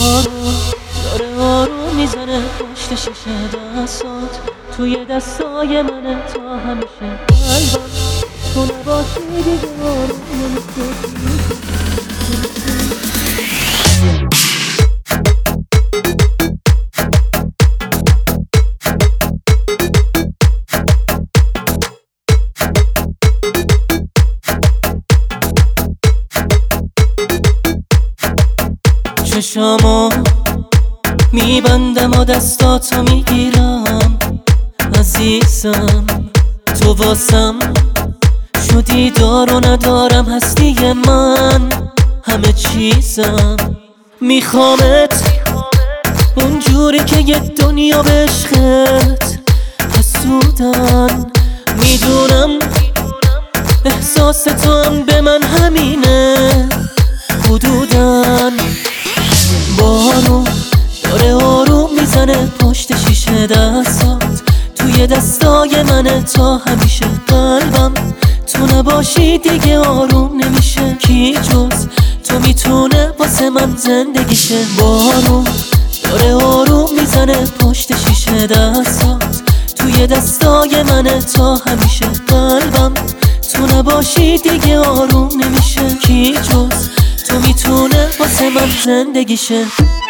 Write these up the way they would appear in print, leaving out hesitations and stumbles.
بارون داره آروم میزنه پشت شیشه دستات، توی دستای منه تا همیشه. قلبم تو نباشی دیگه آروم نمیشه. چشامو میبندم و دستاتو میگیرم عزیزم، تو واسم شدی دار و ندارم، هستی من همه چیزم. میخوامت اونجوری که یه دنیا به عشقت حسودن، میدونم احساس تو هم به من همینه حدودن. بارون داره آروم میزنه پشت شیشه دستات، توی دستای منه تا همیشه. قلبم تو نباشی دیگه آروم نمیشه، کی جز تو میتونه واسه من زندگیشه. بارون داره آروم میزنه پشت شیشه دستات، توی دستای منه تا همیشه. قلبم تو نباشی دیگه آروم نمیشه، کی جز تو میتونه واسه من زندگیشه.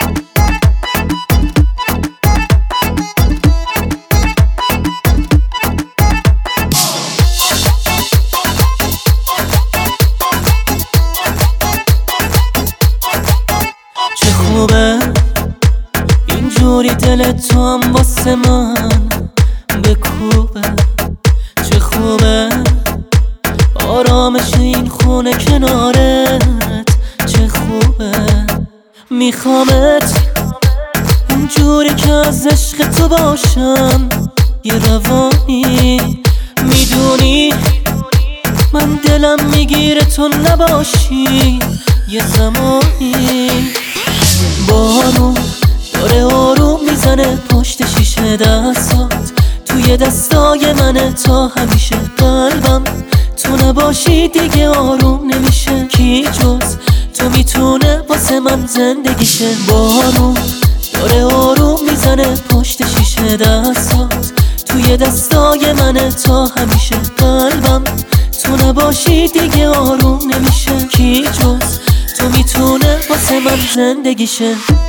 چه خوبه اینجوری دل تو هم واسه من بکوبه، چه خوبه آرامش این خونه کنارت، چه خوبه. میخوامت اونجوری که از عشق تو باشم یه روانی، میدونی من دلم میگیره تو نباشی یه زمانی. بارون داره آروم میزنه پشت شیشه دستات، توی دستای منه تا همیشه. قلبم تو نباشی دیگه آروم نمیشه، کی جز تو میتونه واسه من زندگیشه. بارون داره آروم میزنه پشت شیشه دستات، توی دستای منه تا همیشه. قلبم تو نباشی دیگه آروم نمیشه، کی جز تو میتونه واسه من زندگیشه.